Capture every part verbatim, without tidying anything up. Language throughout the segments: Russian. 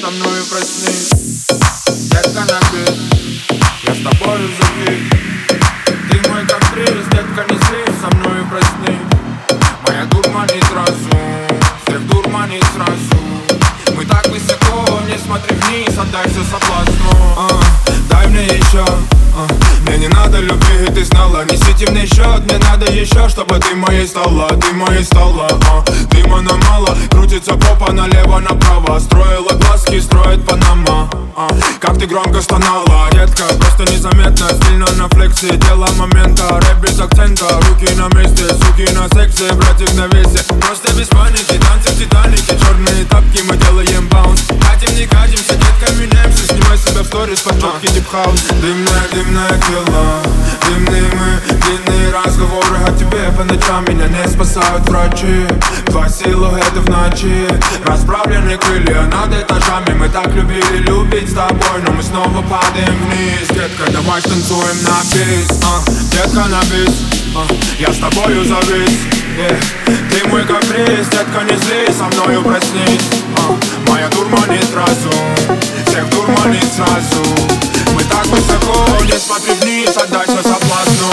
со мною проснись. Детка, на бит, я с тобою забит. Ты мой каприз, детка, не злись, со мною проснись. Моя дурманит разум, всех дурманит сразу. Мы так высоко, не смотри вниз, отдайся соблазну. а, Дай мне еще, а, мне не надо любви, ты знала. Несите мне счет, мне надо еще, чтобы ты моей стала, ты моей стала. а, Дыма на мало, крутится попа налево-направо. Строила глазки, строит Панама. а, Как ты громко стонала, детка, просто незаметно. Стильно на флексе, дело момента. Рэп без акцента, руки на месте. Суки на сексе, братик на весе. Просто без паники, танцы в Титанике. Черные тапки, мы делаем баунс. Катим, не катимся, детка, меняемся. Снимай себя в сторис, под четкий дип-хаус. Дымное, дымное тело, дымные мы, длинные разговоры о тебе. По ночам меня не спасают врачи. Два силуэта в ночи, расправлены крылья над этажами. Мы так любили любить с тобой, но мы снова падаем вниз. Детка, давай станцуем на бис, а, детка, на бис, а, я с тобою завис, yeah. Ты мой каприз, детка, не злись, со мною проснись. а, Моя дурманит разум, всех дурманит сразу. Мы так высоко, не смотри вниз, отдайся соблазну.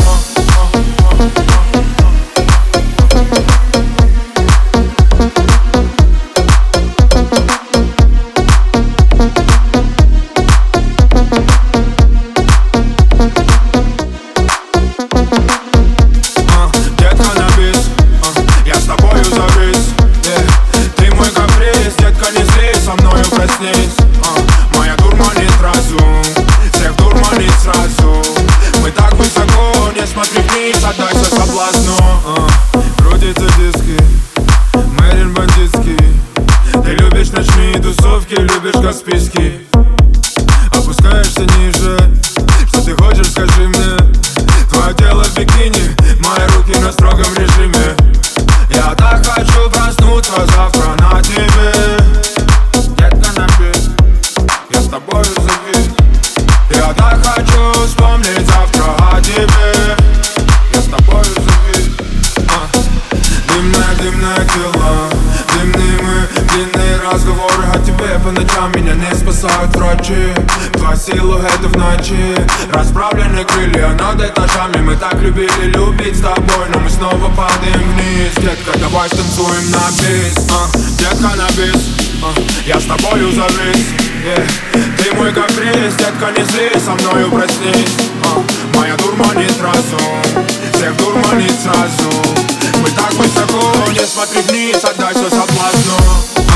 Моя дурманит разум, всех дурманит сразу. Мы так высоко, не смотри вниз, отдайся соблазну. а, Крутятся диски, Мэрин бандитский. Ты любишь ночные тусовки, любишь Каспийский. Опускаешься ниже, что ты хочешь, скажи мне. Твое тело в бикини, мои руки на строгом режиме. Я так хочу проснуться завтра на тебе. Я так хочу вспомнить завтра о тебе. Я с тобою завис, а. Дымное, дымное тело, дымные мы, длинные разговоры о тебе. По ночам меня не спасают врачи. Два силуэта в ночи, расправлены крылья над этажами. Мы так любили любить с тобой, но мы снова падаем вниз. Детка, давай станцуем на бис, а. Детка, на бис, а. Я с тобою завис, yeah. Ты мой каприз, детка, не злись, со мною проснись. а, Моя дурманит разум, всех дурманит сразу. Мы так высоко, не смотри вниз, отдайся соблазну.